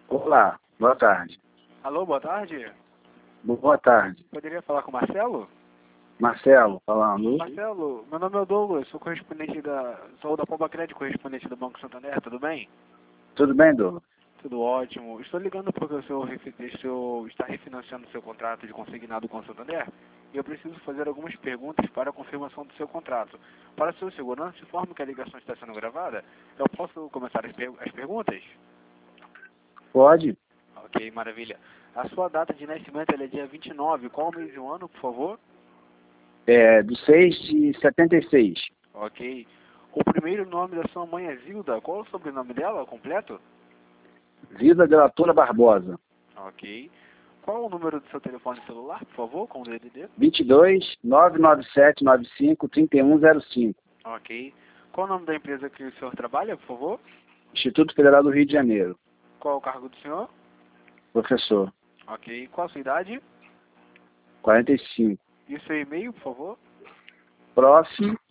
Olá, boa tarde. Alô, boa tarde. Boa tarde. Poderia falar com o Marcelo? Marcelo, falando. Marcelo, meu nome é o Douglas, sou da Pomba Crédito, correspondente do Banco Santander, tudo bem? Tudo bem, Douglas? Tudo ótimo. Estou ligando porque o senhor está refinanciando seu contrato de consignado com o Santander e eu preciso fazer algumas perguntas para a confirmação do seu contrato. Para sua segurança, informe que a ligação está sendo gravada. Eu posso começar as perguntas? Pode? Ok, maravilha. A sua data de nascimento é dia 29. Qual o mês e o ano, por favor? Do 6 de 76. Ok. O primeiro nome da sua mãe é Zilda. Qual o sobrenome dela, completo? Vida Delatora Barbosa. Ok. Qual o número do seu telefone celular, por favor, com o DDD? 22 997 95 3105. Ok. Qual o nome da empresa que o senhor trabalha, por favor? Instituto Federal do Rio de Janeiro. Qual o cargo do senhor? Professor. Ok. Qual a sua idade? 45. E o seu e-mail, por favor? Prof.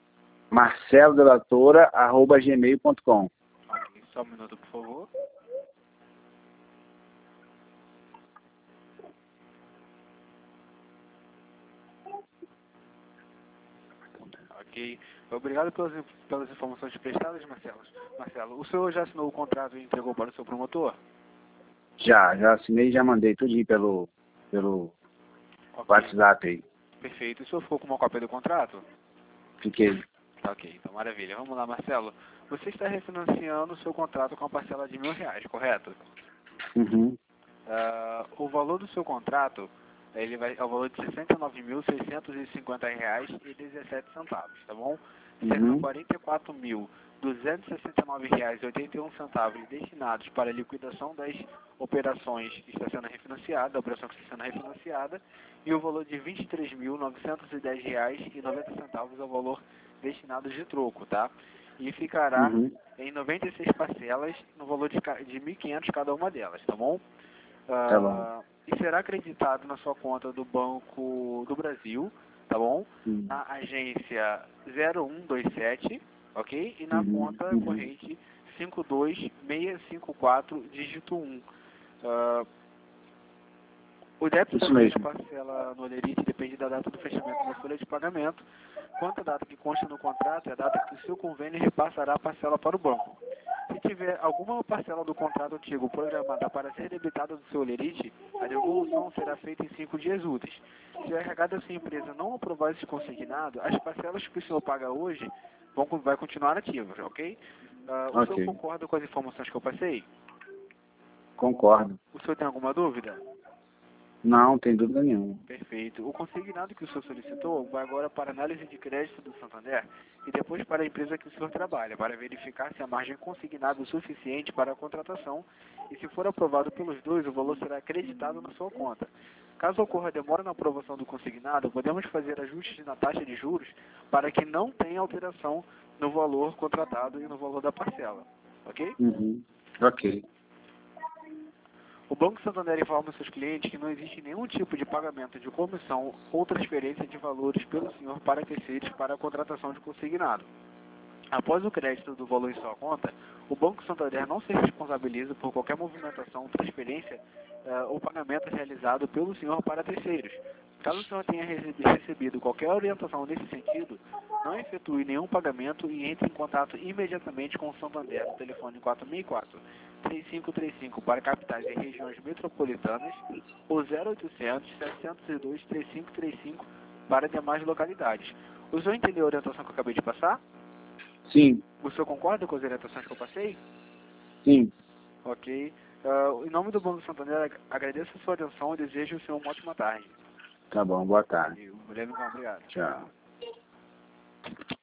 marcelodelatora@gmail.com. Ok. Só um minuto, por favor. Ok. Obrigado pelas informações prestadas, Marcelo. Marcelo, o senhor já assinou o contrato e entregou para o seu promotor? Já assinei e já mandei tudinho pelo Ok. WhatsApp aí. Perfeito. O senhor ficou com uma cópia do contrato? Fiquei. Ok, então maravilha. Vamos lá, Marcelo. Você está refinanciando o seu contrato com a parcela de R$ 1.000, correto? Uhum. O valor do seu contrato é o valor de R$ 69.650,17, tá bom? Sendo Uhum. R$ 44.269,81 destinados para a liquidação das operações que está sendo refinanciada, da operação que está sendo refinanciada, e o valor de R$ 23.910,90 é o valor destinado de troco, tá? E ficará em 96 parcelas no valor de R$ 1.500 cada uma delas, tá bom? Tá bom. E será acreditado na sua conta do Banco do Brasil, tá bom? Na agência 0127, ok? E na conta corrente 52654, dígito 1. O débito também na parcela no Olerite depende da data do fechamento da folha de pagamento. Quanto à data que consta no contrato, é a data que o seu convênio repassará a parcela para o banco. Se tiver alguma parcela do contrato antigo programada para ser debitada do seu Olerite, a devolução será feita em 5 dias úteis. Se o RH da sua empresa não aprovar esse consignado, as parcelas que o senhor paga hoje vai continuar ativas, ok? O senhor concorda com as informações que eu passei? Concordo. O senhor tem alguma dúvida? Não, tem dúvida nenhuma. Perfeito. O consignado que o senhor solicitou vai agora para análise de crédito do Santander e depois para a empresa que o senhor trabalha, para verificar se a margem consignada é suficiente para a contratação e, se for aprovado pelos dois, o valor será acreditado na sua conta. Caso ocorra demora na aprovação do consignado, podemos fazer ajustes na taxa de juros para que não tenha alteração no valor contratado e no valor da parcela. Ok? Ok. O Banco Santander informa seus clientes que não existe nenhum tipo de pagamento de comissão ou transferência de valores pelo senhor para terceiros para a contratação de consignado. Após o crédito do valor em sua conta, o Banco Santander não se responsabiliza por qualquer movimentação, transferência ou pagamento realizado pelo senhor para terceiros. Caso o senhor tenha recebido qualquer orientação nesse sentido, não efetue nenhum pagamento e entre em contato imediatamente com o Santander no telefone 4004-3535 para capitais e regiões metropolitanas ou 0800-702-3535 para demais localidades. O senhor entendeu a orientação que eu acabei de passar? Sim. O senhor concorda com as orientações que eu passei? Sim. Ok. Em nome do Banco Santander, agradeço a sua atenção e desejo o senhor uma ótima tarde. Tá bom, boa tarde. Obrigado. Tchau.